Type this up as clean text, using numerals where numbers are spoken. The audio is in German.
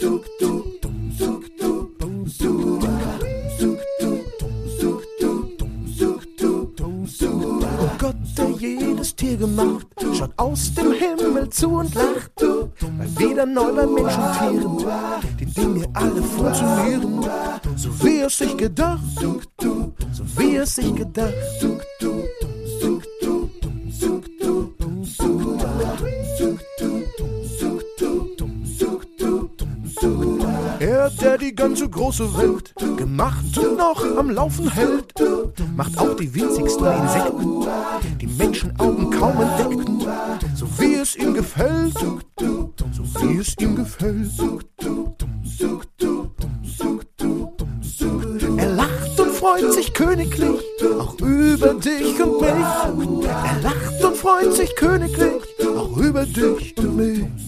Und Gott, der jedes Tier gemacht, schaut aus dem Himmel zu und lacht, weil wieder neu bei Menschen und Tieren die Dinge alle funktionieren, so wie es sich gedacht, so wie es sich gedacht. Er, der die ganze große Welt gemacht und noch am Laufen hält, macht auch die winzigsten Insekten, die Menschenaugen kaum entdeckten, so wie es ihm gefällt, so wie es ihm gefällt. Er lacht und freut sich königlich, auch über dich und mich. Er lacht und freut sich königlich, auch über dich und mich.